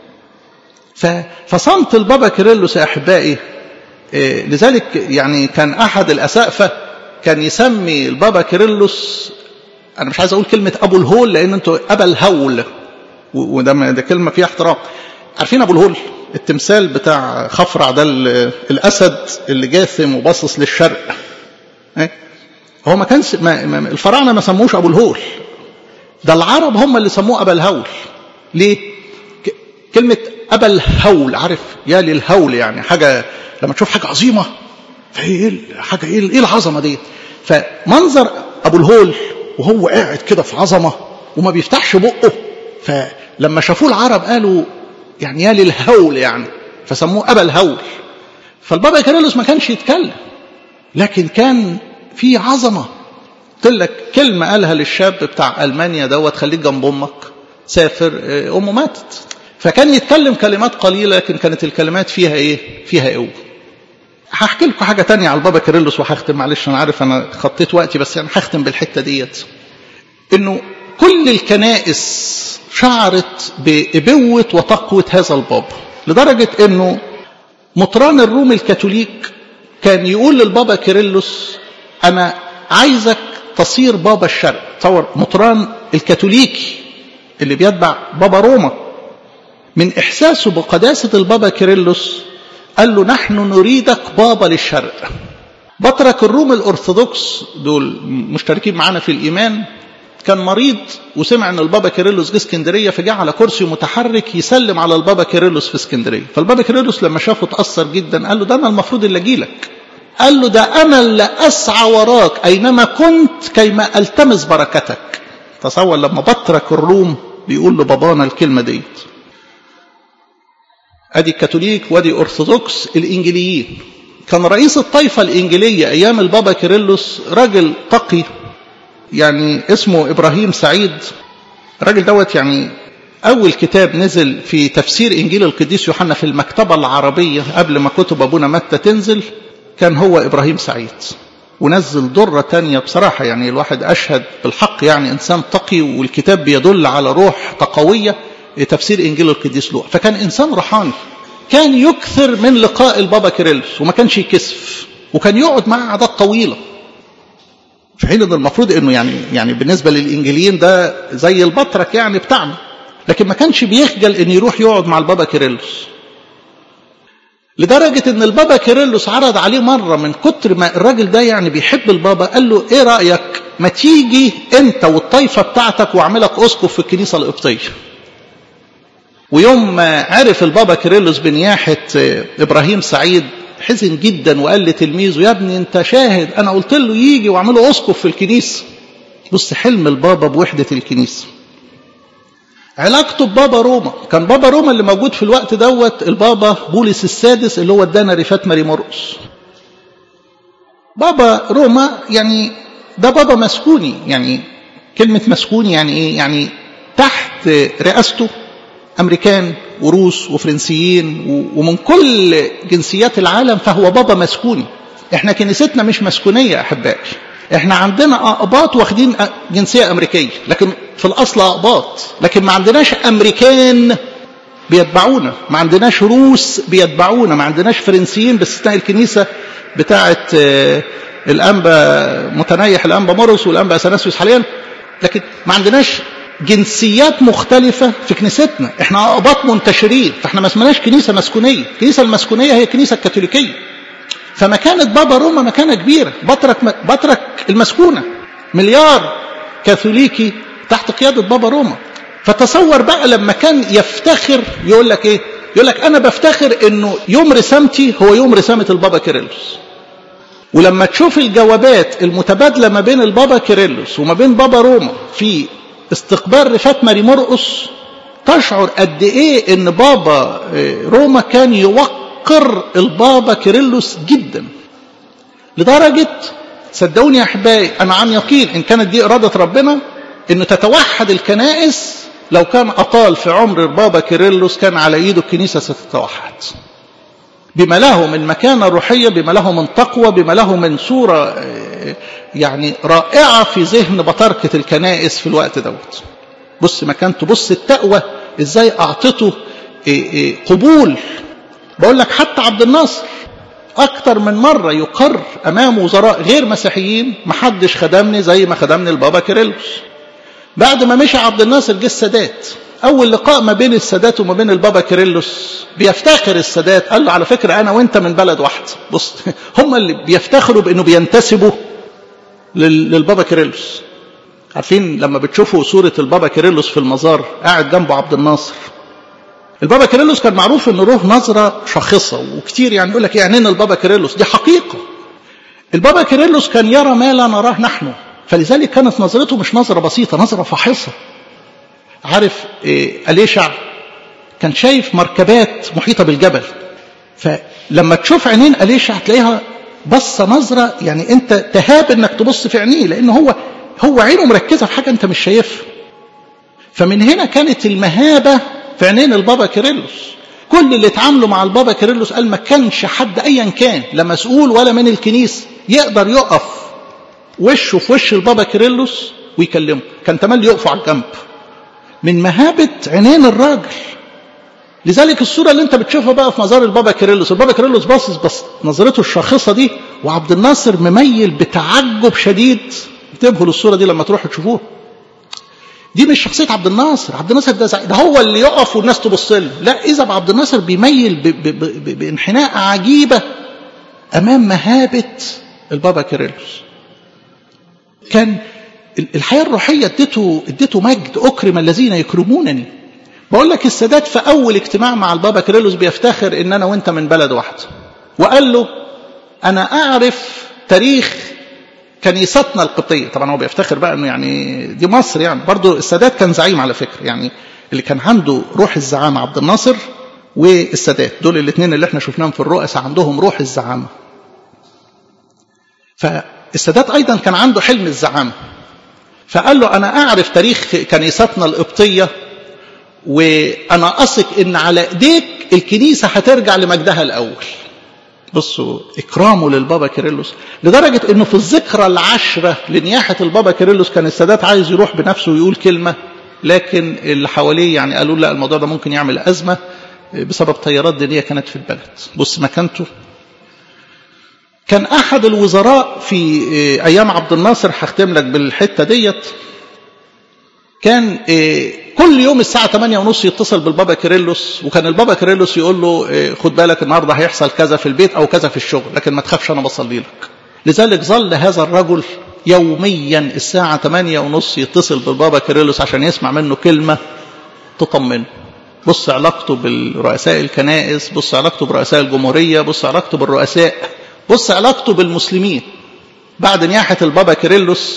فصمت البابا كيرلس يا احبائي. لذلك يعني كان احد الاسقفه كان يسمي البابا كيرلس، انا مش عايز اقول كلمه ابو الهول لان انتوا ابا الهول، وده ده كلمه فيها احترام. عارفين ابو الهول التمثال بتاع خفرع ده الاسد اللي جاثم وباصص للشرق؟ هو ما كانش الفراعنه ما سموش ابو الهول، ده العرب هم اللي سموه أبا الهول. ليه؟ كلمة أبا الهول، عارف يا للهول يعني حاجة لما تشوف حاجة عظيمة، فايه حاجة ايه ايه العظمة دي؟ فمنظر أبو الهول وهو قاعد كده في عظمة وما بيفتحش بقه، فلما شافوه العرب قالوا يعني يا للهول يعني، فسموه أبا الهول. فالبابا كيرلس ما كانش يتكلم، لكن كان في عظمة. قلت لك كلمة قالها للشاب بتاع ألمانيا دوت خليك جنب أمك، سافر، أمه ماتت. فكان يتكلم كلمات قليلة لكن كانت الكلمات فيها إيه؟ فيها قوة. هحكي لكم حاجة تانية على البابا كيرلس وهختم، معلش أنا عارف أنا خطيت وقتي بس يعني هختم بالحتة ديت. إنه كل الكنائس شعرت بإبوة وتقوة هذا البابا، لدرجة إنه مطران الروم الكاثوليك كان يقول للبابا كيرلس أنا عايزك تصير بابا الشرق. تصور مطران الكاثوليكي اللي بيتبع بابا روما، من إحساسه بقداسة البابا كيرلس قال له نحن نريدك بابا للشرق. بطرك الروم الأرثوذكس دول مشتركين معنا في الإيمان، كان مريض وسمع ان البابا كيرلس جه اسكندريه، فجاء على كرسي متحرك يسلم على البابا كيرلس في اسكندريه. فالبابا كيرلس لما شافه اتاثر جدا، قال له ده انا المفروض اللي اجي لك. قال له ده انا اللي اسعى وراك اينما كنت كيما التمس بركتك. تصور لما بطرك الروم بيقول لبابانا الكلمه ديت. ادي الكاثوليك وادي ارثوذكس الانجيليين. كان رئيس الطائفه الانجيليه ايام البابا كيرلس راجل تقي يعني اسمه ابراهيم سعيد. الراجل دوت يعني اول كتاب نزل في تفسير انجيل القديس يوحنا في المكتبه العربيه قبل ما كتب ابونا متى تنزل كان هو ابراهيم سعيد. ونزل دره تانية بصراحه يعني الواحد اشهد بالحق يعني انسان تقي، والكتاب بيدل على روح تقويه تفسير انجيل القديس لوقا. فكان انسان روحاني، كان يكثر من لقاء البابا كيرلس وما كانش يكسف، وكان يقعد معاه عادات طويله. في حين ان المفروض انه يعني يعني بالنسبه للانجيليين ده زي البطرك يعني بتاعنا، لكن ما كانش بيخجل ان يروح يقعد مع البابا كيرلس. لدرجه ان البابا كيرلس عرض عليه مره من كتر ما الراجل ده يعني بيحب البابا، قال له ايه رايك ما تيجي انت والطائفه بتاعتك واعملك اسقف في الكنيسه القبطيه. ويوم ما عرف البابا كيرلس بنياحه ابراهيم سعيد حزن جدا وقال لتلميذه يا ابني انت شاهد انا قلت له يجي واعمله اسقف في الكنيسه. بص حلم البابا بوحده الكنيسه. علاقته ببابا روما، كان بابا روما اللي موجود في الوقت دوت البابا بولس السادس اللي هو ادانا رفات ماري مرقس. بابا روما يعني ده بابا مسكوني، يعني كلمه مسكوني يعني ايه؟ يعني تحت رئاسته امريكان وروس وفرنسيين ومن كل جنسيات العالم، فهو بابا مسكوني. احنا كنيستنا مش مسكونيه احبائي، احنا عندنا اقباط واخدين جنسيه امريكيه لكن في الاصل اقباط، لكن ما عندناش امريكان بيتبعونا، ما عندناش روس بيتبعونا، ما عندناش فرنسيين باستثناء الكنيسه بتاعه الانبا متنيح الانبا مرقس والانبا اثناسيوس حاليا، لكن ما عندناش جنسيات مختلفة في كنيستنا. احنا اقباط منتشرين، فاحنا ما اسمناش كنيسة مسكونية. الكنيسة المسكونية هي الكنيسة الكاثوليكية. فمكانة بابا روما مكانة كبيرة. بطرك بطرك المسكونة مليار كاثوليكي تحت قيادة بابا روما. فتصور بقى لما كان يفتخر يقول لك ايه؟ يقول لك انا بفتخر انه يوم رسامتي هو يوم رسامة البابا كيرلس. ولما تشوف الجوابات المتبادلة ما بين البابا كيرلس وما بين بابا روما في استقبال رفات ماري مرقس تشعر قد ايه ان بابا روما كان يوقر البابا كيرلس جدا. لدرجة صدقوني يا احبائي انا عن يقين ان كانت دي اراده ربنا انه تتوحد الكنائس، لو كان اطال في عمر البابا كيرلس كان على ايده الكنيسه ستتوحد بما له من مكانه روحيه، بما له من تقوى، بما له من صوره يعني رائعه في ذهن بطاركه الكنائس في الوقت دوت. بص مكانته، بص التقوى ازاي اعطته قبول. بقول لك حتى عبد الناصر اكتر من مره يقر امام وزراء غير مسيحيين محدش خدمني زي ما خدمني البابا كيرلس. بعد ما مشى عبد الناصر جه السادات، اول لقاء ما بين السادات وما بين البابا كيرلس بيفتخر السادات قال له على فكره انا وانت من بلد واحده. بص هم اللي بيفتخروا بانه بينتسبوا للبابا كيرلس. عارفين لما بتشوفوا صوره البابا كيرلس في المزار قاعد جنبه عبد الناصر، البابا كيرلس كان معروف انه له نظره شاخصه، وكتير يعني يقول لك ايه عنين البابا كيرلس، دي حقيقه. البابا كيرلس كان يرى ما لا نراه نحن، فلذلك كانت نظرته مش نظره بسيطه، نظره فاحصه. عارف إيه أليشع كان شايف مركبات محيطه بالجبل، فلما تشوف عينين أليشع تلاقيها بصه نظره يعني انت تهاب انك تبص في عينيه، لان هو هو عينه مركزه في حاجه انت مش شايفها. فمن هنا كانت المهابه في عينين البابا كيرلس. كل اللي اتعاملوا مع البابا كيرلس قال ما كانش حد ايا كان لا مسؤول ولا من الكنيسه يقدر يقف وشه في وش البابا كيرلس ويكلمه، كان تملي يقفوا على الجنب من مهابه عينين الراجل. لذلك الصوره اللي انت بتشوفها بقى في مزار البابا كيرلس، البابا كيرلس باصص بس نظرته الشاخصه دي، وعبد الناصر مميل بتعجب شديد. انتبهوا للصوره دي لما تروحوا تشوفوها. دي مش شخصيه عبد الناصر، عبد الناصر ده, ده هو اللي يقف والناس تبص له، لا اذا عبد الناصر بيميل ب ب ب بانحناء عجيبه امام مهابه البابا كيرلس. كان الحياة الروحية اديته اديته مجد، أكرم الذين يكرمونني. بقول لك السادات في أول اجتماع مع البابا كيرلس بيفتخر إن أنا وأنت من بلد واحد، وقال له أنا أعرف تاريخ كنيستنا القبطية. طبعا هو بيفتخر بقى إنه يعني دي مصر، يعني برضو السادات كان زعيم على فكرة، يعني اللي كان عنده روح الزعامة عبد الناصر والسادات، دول الاثنين اللي احنا شفناهم في الرؤساء عندهم روح الزعامة. فالسادات أيضا كان عنده حلم الزعامة، فقال له أنا أعرف تاريخ كنيستنا القبطية، وأنا أثق إن على إيديك الكنيسة هترجع لمجدها الأول. بصوا إكرامه للبابا كيرلس، لدرجة إنه في الذكرى العشرة لنياحة البابا كيرلس كان السادات عايز يروح بنفسه ويقول كلمة، لكن اللي حواليه يعني قالوا لا، الموضوع ده ممكن يعمل أزمة بسبب تيارات دينية كانت في البلد. بص مكانته. كان أحد الوزراء في أيام عبد الناصر، هختم لك بالحتة ديت، كان كل يوم الساعة ثمانية ونص يتصل بالبابا كيرلس، وكان البابا كيرلس يقول له خد بالك النهاردة هيحصل كذا في البيت أو كذا في الشغل، لكن ما تخافش أنا بصلي لك. لذلك ظل هذا الرجل يوميا الساعة ثمانية ونص يتصل بالبابا كيرلس عشان يسمع منه كلمة تطمنه. بص علاقته بالرؤساء الكنائس، بص علاقته برؤساء الجمهورية، بص علاقته بالرؤساء، بص علاقته بالمسلمين. بعد نياحة البابا كيرلس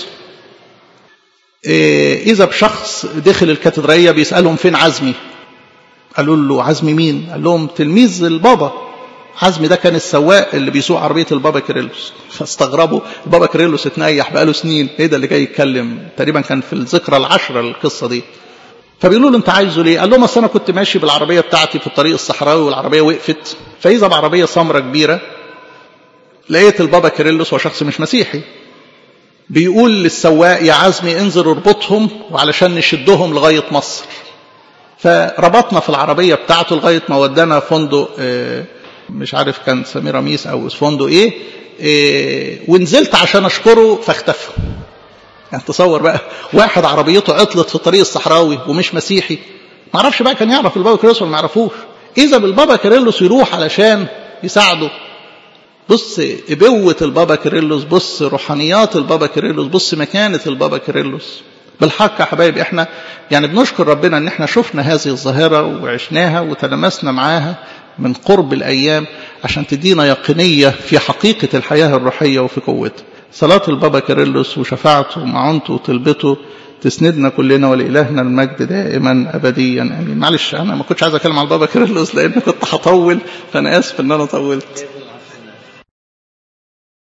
إذا بشخص دخل الكاتدرائية بيسألهم فين عزمي، قالوا له عزمي مين؟ قال لهم تلميذ البابا عزمي، ده كان السواق اللي بيسوق عربية البابا كيرلس. فاستغربوا، البابا كيرلس اتنيح بقاله سنين، ايه ده اللي جاي يتكلم؟ تقريبا كان في الذكرى العشرة القصة دي. فبيقولوا له انت عايزه ليه؟ قال لهم اصل انا كنت ماشي بالعربية بتاعتي في الطريق الصحراوي والعربية وقفت، فإذا بعربية سمرة كبيرة لقيت البابا كيرلس وشخص مش مسيحي بيقول للسواق يا عزمي انزل اربطهم وعلشان نشدهم لغاية مصر. فربطنا في العربية بتاعته لغاية ما ودانا فندق مش عارف كان سميراميس أو فندق إيه, إيه ونزلت عشان أشكره فاختفى. يعني تصور بقى واحد عربيته عطلت في الطريق الصحراوي ومش مسيحي، ما عرفش بقى كان يعرف البابا كيرلس ولا ما يعرفوش، إذا بالبابا كيرلس يروح علشان يساعده. بص إبوة البابا كيرلس، بص روحانيات البابا كيرلس، بص مكانة البابا كيرلس. بالحق يا حبايب احنا يعني بنشكر ربنا ان احنا شفنا هذه الظاهرة وعشناها وتلمسنا معاها من قرب الأيام عشان تدينا يقينية في حقيقة الحياة الروحية وفي قوتها. صلاة البابا كيرلس وشفاعته ومعونته وطلبته تسندنا كلنا، ولإلهنا المجد دائما أبديا آمين. معلش أنا ما كنتش عايز أكلم على البابا كيرلس لأن كنت هطول، فأنا آسف إن أنا طولت.